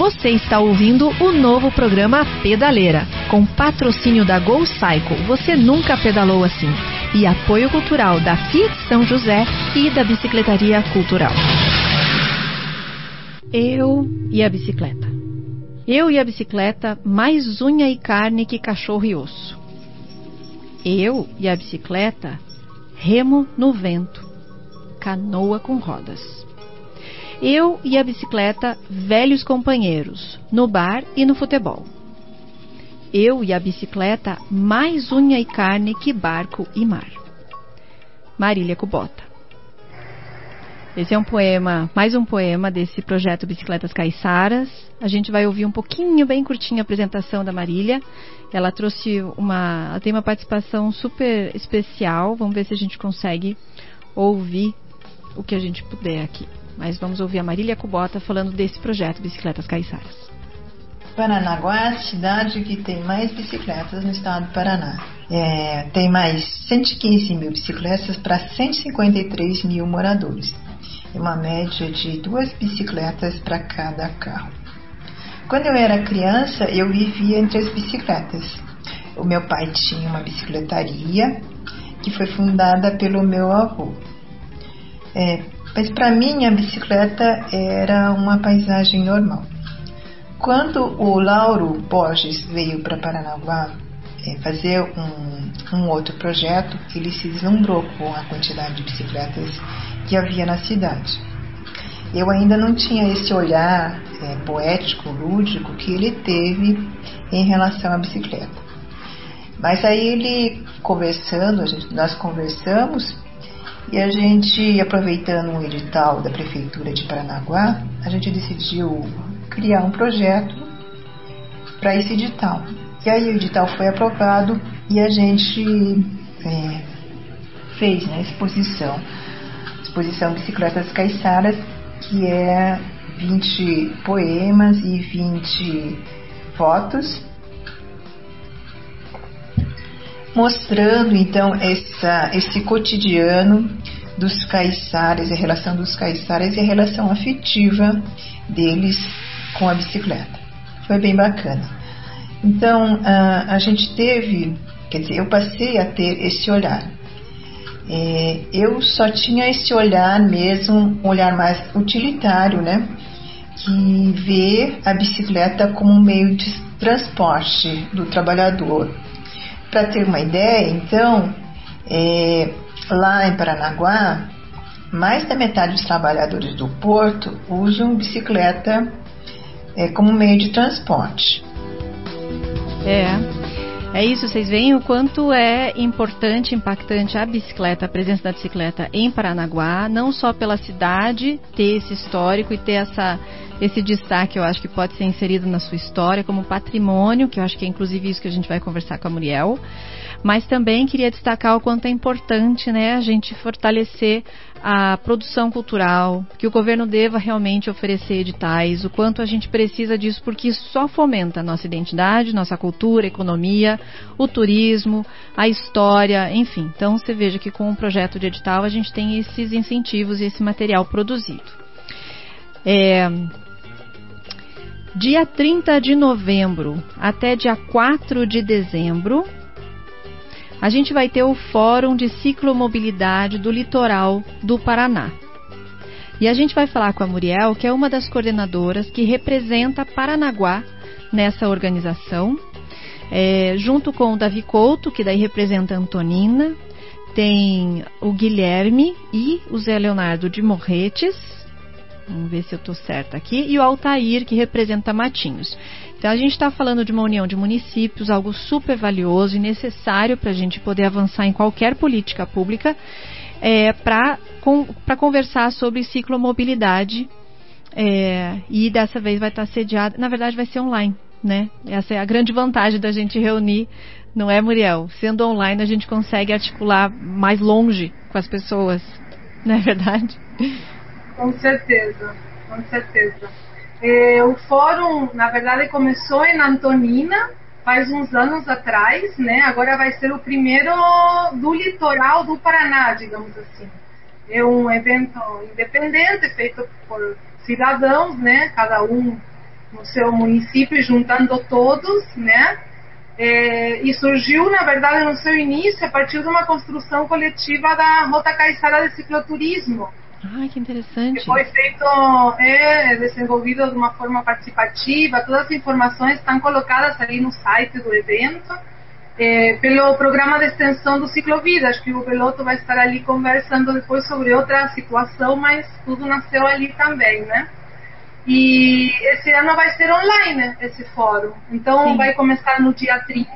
Você está ouvindo o novo programa Pedaleira, com patrocínio da Go Cycle, você nunca pedalou assim, e apoio cultural da Fiat São José e da Bicicletaria Cultural. Eu e a bicicleta. Eu e a bicicleta, mais unha e carne que cachorro e osso. Eu e a bicicleta, remo no vento, canoa com rodas. Eu e a bicicleta, velhos companheiros, no bar e no futebol. Eu e a bicicleta, mais unha e carne que barco e mar. Marília Kubota. Esse é um poema, mais um poema desse projeto Bicicletas Caiçaras. A gente vai ouvir um pouquinho, bem curtinho, a apresentação da Marília. Ela tem uma participação super especial. Vamos ver se a gente consegue ouvir o que a gente puder aqui. Mas vamos ouvir a Marília Kubota falando desse projeto Bicicletas Caiçaras. Paranaguá é a cidade que tem mais bicicletas no estado do Paraná. Tem mais 115 mil bicicletas para 153 mil moradores. É uma média de 2 bicicletas para cada carro. Quando eu era criança, eu vivia entre as bicicletas. O meu pai tinha uma bicicletaria que foi fundada pelo meu avô. Mas para mim a bicicleta era uma paisagem normal. Quando o Lauro Borges veio para Paranaguá fazer um outro projeto, ele se deslumbrou com a quantidade de bicicletas que havia na cidade. Eu ainda não tinha esse olhar poético, lúdico que ele teve em relação à bicicleta. Mas aí ele nós conversamos. E a gente, aproveitando um edital da Prefeitura de Paranaguá, a gente decidiu criar um projeto para esse edital. E aí o edital foi aprovado e a gente fez a exposição Bicicletas Caiçaras, que é 20 poemas e 20 fotos, mostrando então esse cotidiano dos caiçaras, a relação dos caiçaras e a relação afetiva deles com a bicicleta. Foi bem bacana. Então a gente eu passei a ter esse olhar. Eu só tinha esse olhar mesmo, um olhar mais utilitário, né? Que vê a bicicleta como um meio de transporte do trabalhador. Para ter uma ideia, então, lá em Paranaguá, mais da metade dos trabalhadores do porto usam bicicleta como meio de transporte. É isso, vocês veem o quanto é importante, impactante a presença da bicicleta em Paranaguá, não só pela cidade ter esse histórico e ter esse destaque, eu acho que pode ser inserido na sua história como patrimônio, que eu acho que é inclusive isso que a gente vai conversar com a Muriel, mas também queria destacar o quanto é importante, né, a gente fortalecer a produção cultural, que o governo deva realmente oferecer editais, o quanto a gente precisa disso, porque isso só fomenta a nossa identidade, nossa cultura, economia, o turismo, a história, enfim. Então você veja que com o projeto de edital a gente tem esses incentivos e esse material produzido. Dia 30 de novembro até dia 4 de dezembro, a gente vai ter o Fórum de Ciclomobilidade do Litoral do Paraná. E a gente vai falar com a Muriel, que é uma das coordenadoras que representa Paranaguá nessa organização, junto com o Davi Couto, que daí representa Antonina, tem o Guilherme e o Zé Leonardo de Morretes, vamos ver se eu estou certa aqui, e o Altair, que representa Matinhos. Então a gente está falando de uma união de municípios, algo super valioso e necessário para a gente poder avançar em qualquer política pública, para conversar sobre ciclomobilidade, e dessa vez vai estar sediada, na verdade vai ser online, né? Essa é a grande vantagem da gente reunir, não é, Muriel? Sendo online a gente consegue articular mais longe com as pessoas, não é verdade? Com certeza, com certeza. O fórum, na verdade, começou em Antonina, faz uns anos atrás, né? Agora vai ser o primeiro do litoral do Paraná, digamos assim. É um evento independente, feito por cidadãos, né? Cada um no seu município, juntando todos, né? E surgiu, na verdade, no seu início, a partir de uma construção coletiva da Rota Caiçara de Cicloturismo. Ah, que interessante. Que foi feito, desenvolvido de uma forma participativa. Todas as informações estão colocadas ali no site do evento, pelo programa de extensão do Ciclovida. Acho que o Belotto vai estar ali conversando depois sobre outra situação, mas tudo nasceu ali também, né? E esse ano vai ser online, esse fórum. Então, sim, vai começar no dia 30.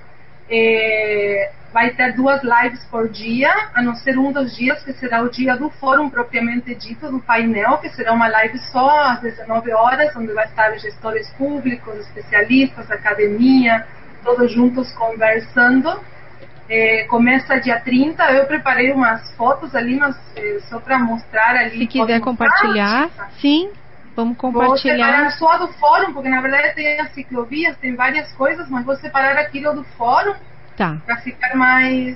Vai ter 2 lives por dia, a não ser um dos dias que será o dia do fórum propriamente dito, do painel, que será uma live só às 19 horas, onde vai estar gestores públicos, especialistas, academia, todos juntos conversando. Começa dia 30. Eu preparei umas fotos ali, só para mostrar ali. Se quiser compartilhar, sim, vamos compartilhar. Vou separar só do fórum, porque na verdade tem as ciclovias, tem várias coisas, mas vou separar aquilo do fórum. Tá. Para ficar mais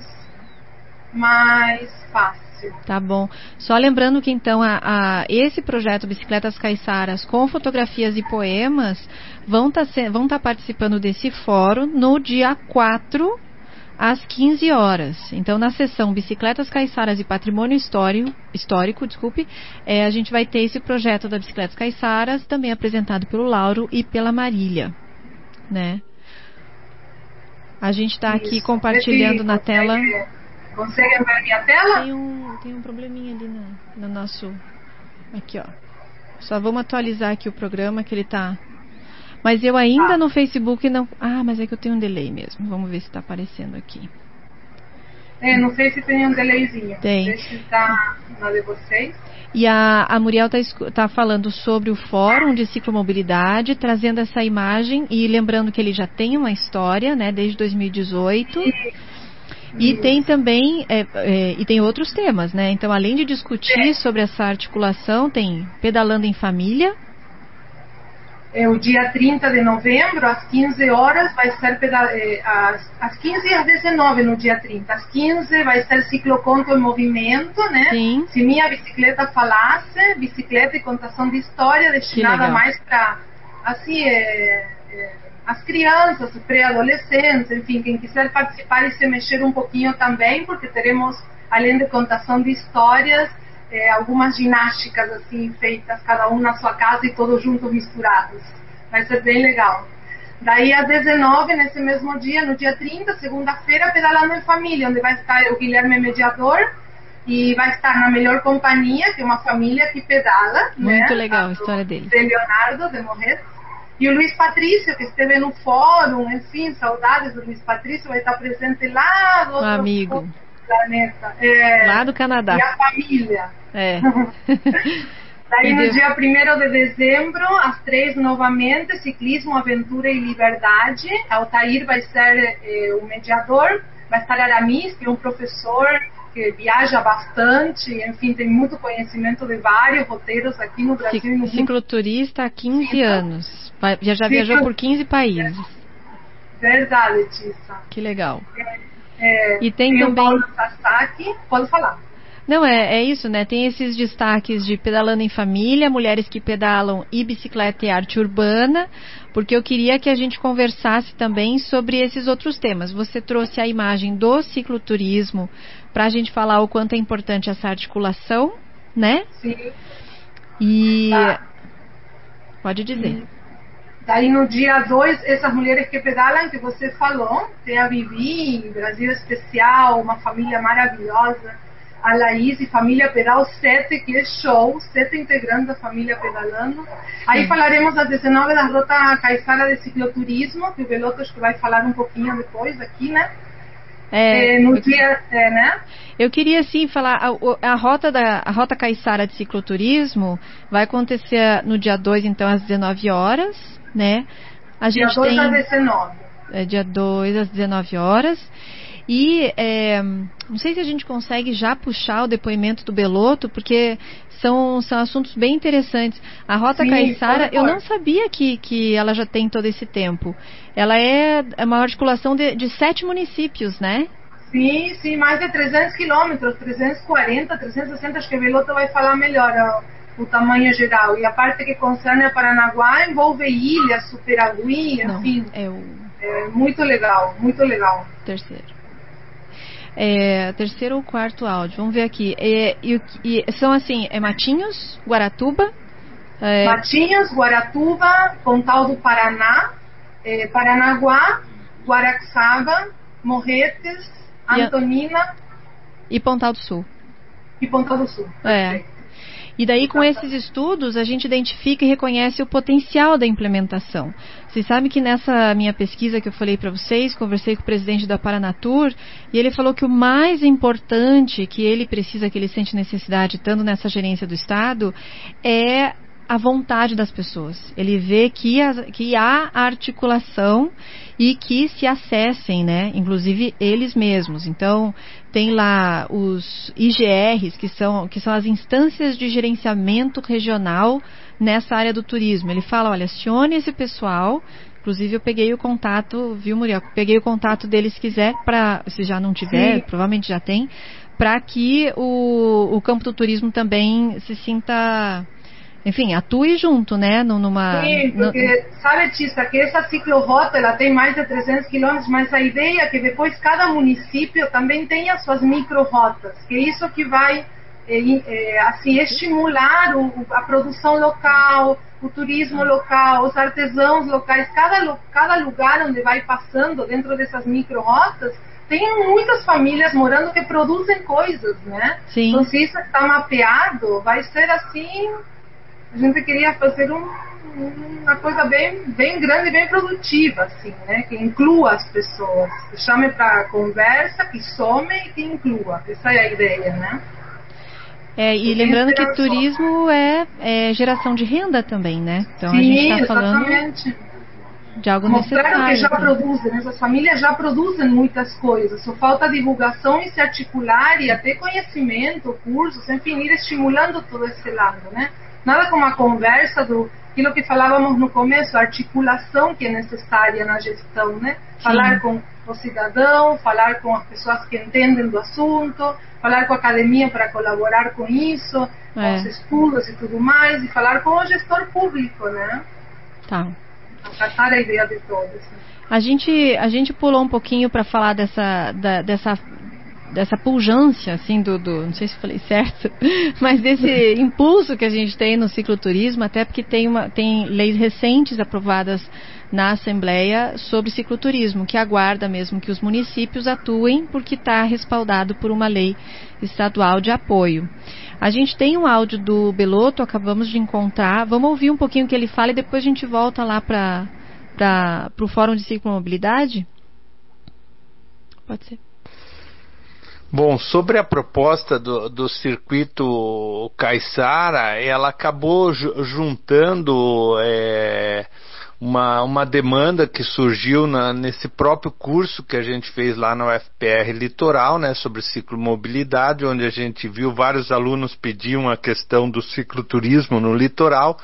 fácil. Tá bom. Só lembrando que então esse projeto Bicicletas Caiçaras com fotografias e poemas vão tá participando desse fórum no dia 4 às 15 horas. Então, na sessão Bicicletas Caiçaras e Patrimônio Histórico, a gente vai ter esse projeto da Bicicletas Caiçaras, também apresentado pelo Lauro e pela Marília, né? A gente está aqui compartilhando na tela. Consegue ver a minha tela? Tem um probleminha ali no nosso... Aqui, ó. Só vamos atualizar aqui o programa que ele tá... Mas eu ainda no Facebook não... Ah, mas é que eu tenho um delay mesmo. Vamos ver se está aparecendo aqui. No Facebook tem um delayzinho. Tem. Deixa eu estar na de vocês. E a Muriel tá falando sobre o Fórum de Ciclomobilidade, trazendo essa imagem e lembrando que ele já tem uma história, né, desde 2018. E tem também, e tem outros temas, né? Então, além de discutir sobre essa articulação, tem Pedalando em Família. O dia 30 de novembro, às 15 horas, vai ser às 15 e às 19 no dia 30. Às 15 vai ser Cicloconto em Movimento, né? Sim. Se minha bicicleta falasse, bicicleta e contação de história, destinada mais para, assim, as crianças, os pré-adolescentes, enfim, quem quiser participar e se mexer um pouquinho também, porque teremos, além de contação de histórias, algumas ginásticas assim feitas, cada um na sua casa e todos juntos misturados. Vai ser bem legal. Daí às 19, nesse mesmo dia, no dia 30, segunda-feira, Pedalando em Família, onde vai estar o Guilherme Mediador e vai estar na Melhor Companhia, que é uma família que pedala. Muito legal a história dele. De Leonardo de Morret. E o Luiz Patrício, que esteve no fórum, enfim, saudades do Luiz Patrício, vai estar presente lá do outro amigo. Planeta. Lá do Canadá. E a família. Daí no dia 1º de dezembro, às 3 novamente, Ciclismo, Aventura e Liberdade. Altair vai ser o mediador, vai estar Aramis, que é um professor que viaja bastante, enfim, tem muito conhecimento de vários roteiros aqui no Brasil e no mundo. Cicloturista há 15 anos, já viajou por 15 países. Verdade, Tissa. Que legal. E tem também... Paulo Sasaki, pode falar. Não, é isso, né? Tem esses destaques de Pedalando em Família, Mulheres que Pedalam e Bicicleta e Arte Urbana, porque eu queria que a gente conversasse também sobre esses outros temas. Você trouxe a imagem do cicloturismo para a gente falar o quanto é importante essa articulação, né? Sim. E... Pode dizer. Daí no dia 2, essas mulheres que pedalam, que você falou, tem a Vivi, Brasil Especial, uma família maravilhosa, a Laís e Família Pedal 7, que é show, 7 integrantes da família pedalando. Aí falaremos às 19 da Rota Caiçara de Cicloturismo, que o Belotto acho que vai falar um pouquinho depois aqui, né? Né? Eu queria sim falar, a Rota Caiçara de Cicloturismo vai acontecer no dia 2, então, às 19 horas, né? Dia 2 às 19. Dia 2 às 19 horas. E não sei se a gente consegue já puxar o depoimento do Belotto, porque são assuntos bem interessantes. A Rota Caiçara, eu não sabia que ela já tem todo esse tempo. Ela é uma articulação de 7 municípios, né? Sim, mais de 300 quilômetros, 340, 360, acho que o Belotto vai falar melhor. o tamanho geral. E a parte que concerne a Paranaguá envolve ilhas, Superagui, enfim. É muito legal, muito legal. Terceiro ou quarto áudio, vamos ver aqui. São assim, Matinhos, Guaratuba... Matinhos, Guaratuba, Pontal do Paraná, Paranaguá, Guaraxaba, Morretes, Antonina e Pontal do Sul. E daí, com esses estudos, a gente identifica e reconhece o potencial da implementação. Vocês sabem que nessa minha pesquisa que eu falei para vocês, conversei com o presidente da Paranatur, e ele falou que o mais importante que ele precisa, que ele sente necessidade, estando nessa gerência do Estado, é a vontade das pessoas. Ele vê que há articulação e que se acessem, né? Inclusive eles mesmos. Então, tem lá os IGRs, que são as instâncias de gerenciamento regional nessa área do turismo. Ele fala, olha, acione esse pessoal. Inclusive eu peguei o contato, viu, Muriel? Peguei o contato deles, se quiser, se já não tiver, sim, provavelmente já tem, para que o campo do turismo também se sinta... Enfim, atue junto, né? Sim, porque sabe, Tissa, que essa ciclorrota ela tem mais de 300 quilômetros, mas a ideia é que depois cada município também tenha suas microrotas, que é isso que vai assim, estimular a produção local, o turismo local, os artesãos locais. Cada lugar onde vai passando dentro dessas microrotas tem muitas famílias morando que produzem coisas, né? Sim. Então, se isso está mapeado, vai ser assim... A gente queria fazer uma coisa bem grande e bem produtiva, assim, né? Que inclua as pessoas, que chame para conversa, que some e que inclua. Essa é a ideia, né? E lembrando que turismo é geração de renda também, né? Então sim, a gente está falando de algo necessário. Mostraram que já produzem, né? Essas famílias já produzem muitas coisas, só falta divulgação e se articular e até conhecimento, cursos, enfim, ir estimulando todo esse lado, né? Nada como a conversa aquilo que falávamos no começo, a articulação que é necessária na gestão, né? Sim. Falar com o cidadão, falar com as pessoas que entendem do assunto, falar com a academia para colaborar com isso, com os estudos e tudo mais, e falar com o gestor público, né? Tá. Acatar a ideia de todos. Né? A gente pulou um pouquinho para falar dessa pujança, assim, não sei se falei certo, mas desse impulso que a gente tem no cicloturismo, até porque tem leis recentes aprovadas na Assembleia sobre cicloturismo, que aguarda mesmo que os municípios atuem, porque está respaldado por uma lei estadual de apoio. A gente tem um áudio do Belotto, acabamos de encontrar, vamos ouvir um pouquinho o que ele fala e depois a gente volta lá para o Fórum de Ciclomobilidade? Pode ser. Bom, sobre a proposta do circuito Caiçara, ela acabou juntando uma demanda que surgiu nesse próprio curso que a gente fez lá na UFPR Litoral, né, sobre ciclomobilidade, onde a gente viu vários alunos pediam a questão do cicloturismo no litoral.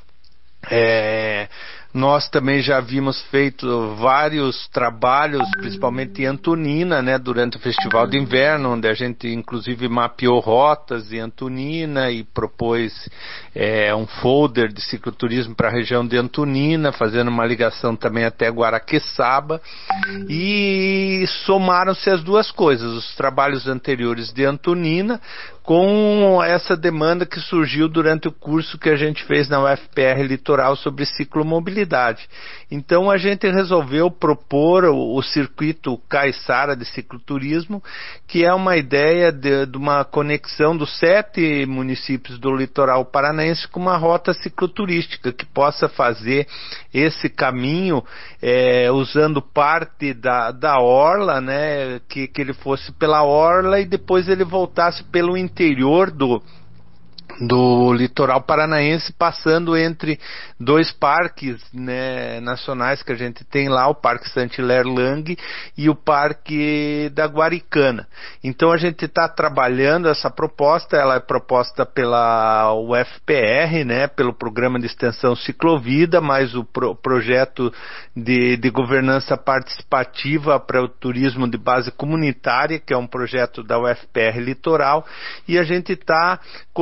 Nós também já havíamos feito vários trabalhos, principalmente em Antonina, né, durante o Festival de Inverno, onde a gente inclusive mapeou rotas em Antonina e propôs um folder de cicloturismo para a região de Antonina, fazendo uma ligação também até Guaraqueçaba, e somaram-se as duas coisas, os trabalhos anteriores de Antonina com essa demanda que surgiu durante o curso que a gente fez na UFPR Litoral sobre ciclomobilidade. Então a gente resolveu propor o circuito Caiçara de cicloturismo, que é uma ideia de uma conexão dos 7 municípios do litoral paranaense com uma rota cicloturística que possa fazer esse caminho usando parte da orla, né, que ele fosse pela orla e depois ele voltasse pelo interior do litoral paranaense, passando entre 2 parques, né, nacionais que a gente tem lá, o Parque Saint-Hilaire-Lang e o Parque da Guaricana. Então a gente está trabalhando essa proposta, ela é proposta pela UFPR, né, pelo Programa de Extensão Ciclovida, mais o projeto de governança participativa para o turismo de base comunitária, que é um projeto da UFPR Litoral, e a gente está coordenando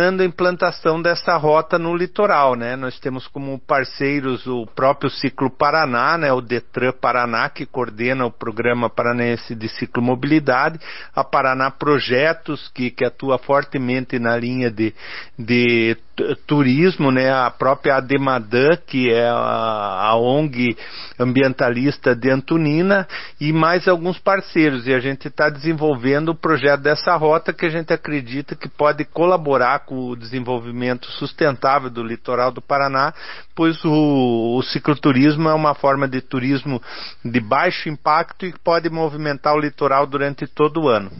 apoiando a implantação dessa rota no litoral, né? Nós temos como parceiros o próprio Ciclo Paraná, né? O Detran Paraná, que coordena o Programa Paranaense de Ciclomobilidade, a Paraná Projetos, que atua fortemente na linha de turismo, né? A própria Ademadan, que é a ONG ambientalista de Antonina, e mais alguns parceiros, e a gente está desenvolvendo o projeto dessa rota, que a gente acredita que pode colaborar com o desenvolvimento sustentável do litoral do Paraná, pois o cicloturismo é uma forma de turismo de baixo impacto e pode movimentar o litoral durante todo o ano.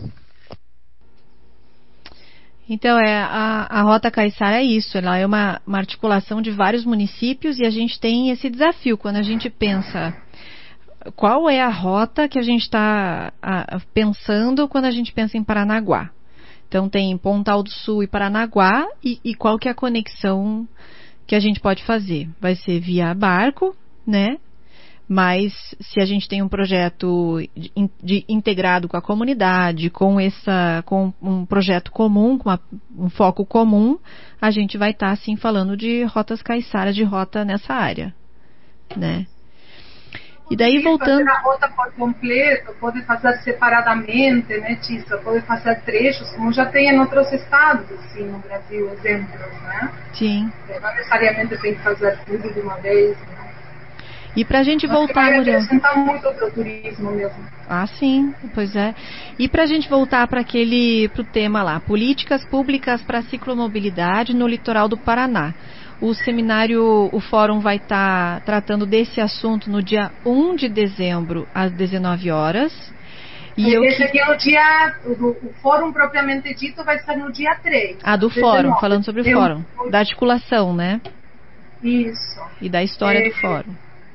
Então, a Rota Caiçara é isso, ela é uma articulação de vários municípios, e a gente tem esse desafio quando a gente pensa qual é a rota que a gente está pensando quando a gente pensa em Paranaguá. Então tem Pontal do Sul e Paranaguá, e qual que é a conexão que a gente pode fazer? Vai ser via barco, né? Mas se a gente tem um projeto integrado com a comunidade, com um projeto comum, com um foco comum, a gente vai estar, sim, falando de rotas caiçaras, de rota nessa área, né? E daí, voltando... Fazer a rota por completo, pode fazer separadamente, né, Tissa? Pode fazer trechos, como já tem em outros estados, assim, no Brasil, exemplos, né? Sim. Não necessariamente tem que fazer tudo de uma vez, né? E para a gente voltar, Muriel... Muriel... acrescentar muito para o turismo mesmo. Ah, sim, pois é. E para a gente voltar para o tema lá, políticas públicas para a ciclomobilidade no litoral do Paraná. O seminário, o fórum vai estar tratando desse assunto no dia 1 de dezembro, às 19 horas. Esse aqui é no dia, o fórum propriamente dito vai ser no dia 3. Ah, do fórum, falando sobre o fórum, da articulação, né? Isso. E da história do fórum.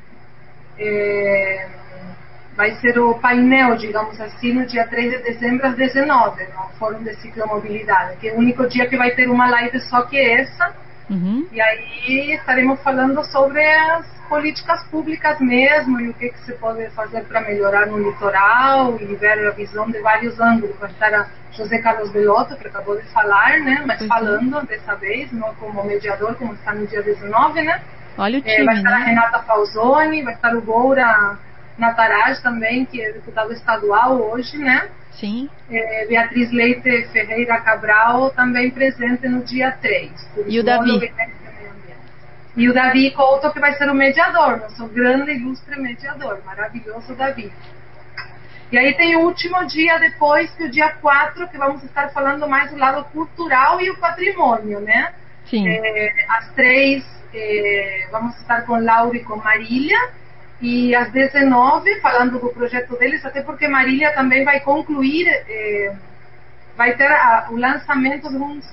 Vai ser o painel, digamos assim, no dia 3 de dezembro às 19, no Fórum de Ciclomobilidade, que é o único dia que vai ter uma live só que essa. Uhum. E aí estaremos falando sobre as políticas públicas mesmo, e o que se pode fazer para melhorar no litoral, e ver a visão de vários ângulos. Vai estar a José Carlos Belotto, que acabou de falar, né? Mas falando dessa vez, não como mediador, como está no dia 19, né? Olha o time, vai estar, né? A Renata Falzoni, vai estar o Goura Nataraj também, que é deputado estadual hoje, né? Sim. Beatriz Leite Ferreira Cabral também presente no dia 3. E o Davi? E o Davi Couto, que vai ser o mediador, nosso grande, ilustre mediador, maravilhoso Davi. E aí tem o último dia depois, que é o dia 4, que vamos estar falando mais do lado cultural e o patrimônio, né? Sim. Às 3, vamos estar com Laura e com Marília. E às 19, falando do projeto deles, até porque Marília também vai concluir, vai ter o lançamento de umas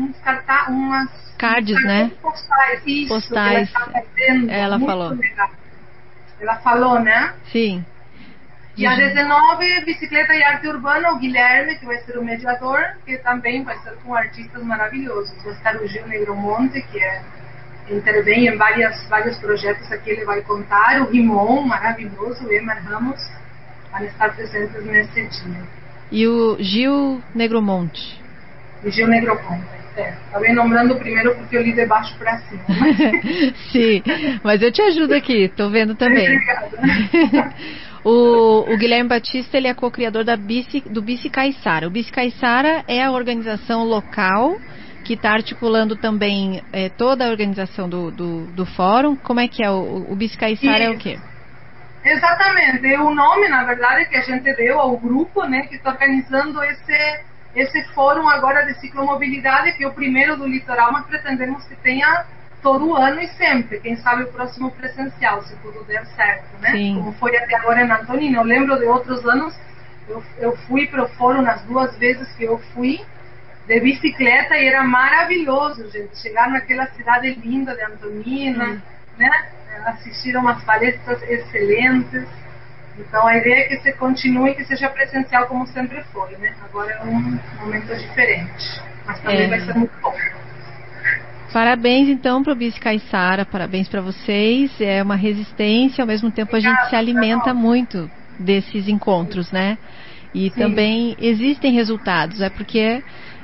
cards, né? Postais, isso, postais. Que ela está fazendo. Ela muito falou. Legal. Ela falou, né? Sim. E às 19, Bicicleta e Arte Urbana, o Guilherme, que vai ser o mediador, que também vai ser com artistas maravilhosos. Vai estar o Gil Negromonte, que intervém em vários projetos aqui, ele vai contar. O Rimon, maravilhoso, o Emer Ramos, vão estar presentes nesse dia. E o Gil Negromonte? O Gil Negromonte, acabei nombrando primeiro porque eu li de baixo para cima. Sim, mas eu te ajudo aqui, tô vendo também. Obrigada. O Guilherme Batista, ele é co-criador do Bici Caiçara. O Bici Caiçara é a organização local que está articulando também toda a organização do fórum. Como é que é? O Bici Caiçara é o quê? Exatamente. O nome, na verdade, que a gente deu ao grupo, né, que está organizando esse fórum agora de ciclomobilidade, que é o primeiro do litoral, mas pretendemos que tenha todo o ano e sempre. Quem sabe o próximo presencial, se tudo der certo, né? Sim. Como foi até agora em Antonina. Eu lembro de outros anos, eu fui para o fórum nas 2 vezes que eu fui, de bicicleta, e era maravilhoso, gente, chegar naquela cidade linda de Antonina, né? Assistir umas palestras excelentes. Então a ideia é que se continue e que seja presencial como sempre foi, né? Agora é um momento diferente, mas também vai ser muito bom. Parabéns então para o Bici Caiçara, parabéns para vocês. É uma resistência, ao mesmo tempo a gente se alimenta muito desses encontros, né? E também existem resultados, porque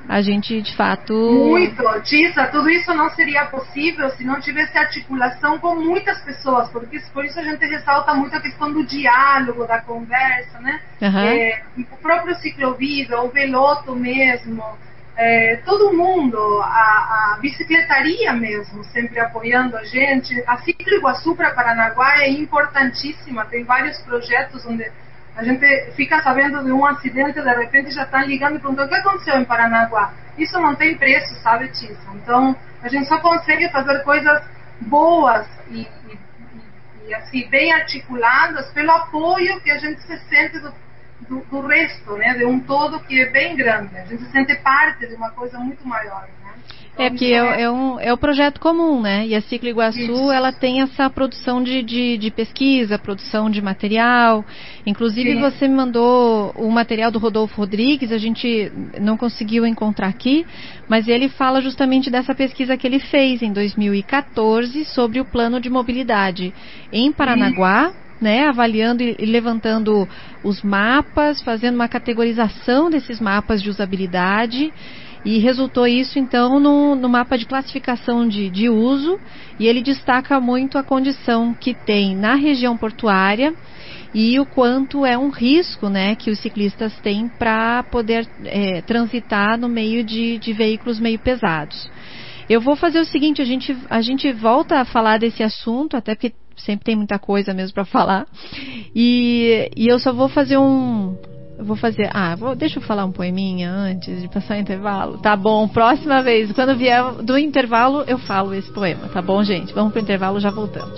a gente de fato... Muito, Tissa, tudo isso não seria possível se não tivesse articulação com muitas pessoas, porque por isso a gente ressalta muito a questão do diálogo, da conversa, né? O próprio Ciclovida, o Veloto mesmo, todo mundo, a bicicletaria mesmo, sempre apoiando a gente. A Ciclo Iguaçu para Paranaguá é importantíssima, tem vários projetos onde a gente fica sabendo de um acidente, de repente já estão ligando e perguntando o que aconteceu em Paranaguá. Isso não tem preço, sabe, Tissa? Então, a gente só consegue fazer coisas boas e assim, bem articuladas pelo apoio que a gente se sente do resto, né? De um todo que é bem grande. A gente se sente parte de uma coisa muito maior, né? Então, porque é um projeto comum, né? E a Ciclo Iguaçu, ela tem essa produção de pesquisa, produção de material. Inclusive, sim, você me mandou o material do Rodolfo Rodrigues, a gente não conseguiu encontrar aqui, mas ele fala justamente dessa pesquisa que ele fez em 2014 sobre o plano de mobilidade em Paranaguá, né, avaliando e levantando os mapas, fazendo uma categorização desses mapas de usabilidade. E resultou isso, então, no mapa de classificação de uso, e ele destaca muito a condição que tem na região portuária e o quanto é um risco, né, que os ciclistas têm para poder transitar no meio de veículos meio pesados. Eu vou fazer o seguinte, a gente volta a falar desse assunto, até porque sempre tem muita coisa mesmo para falar, e eu só vou fazer deixa eu falar um poeminha antes de passar o intervalo. Tá bom, próxima vez, quando vier do intervalo, eu falo esse poema, tá bom, gente? Vamos pro intervalo, já voltamos.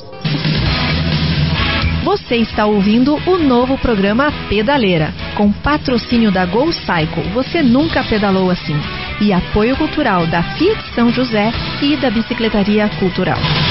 Você está ouvindo o novo programa Pedaleira, com patrocínio da Go Cycle, você nunca pedalou assim, e apoio cultural da Fiat São José e da Bicicletaria Cultural.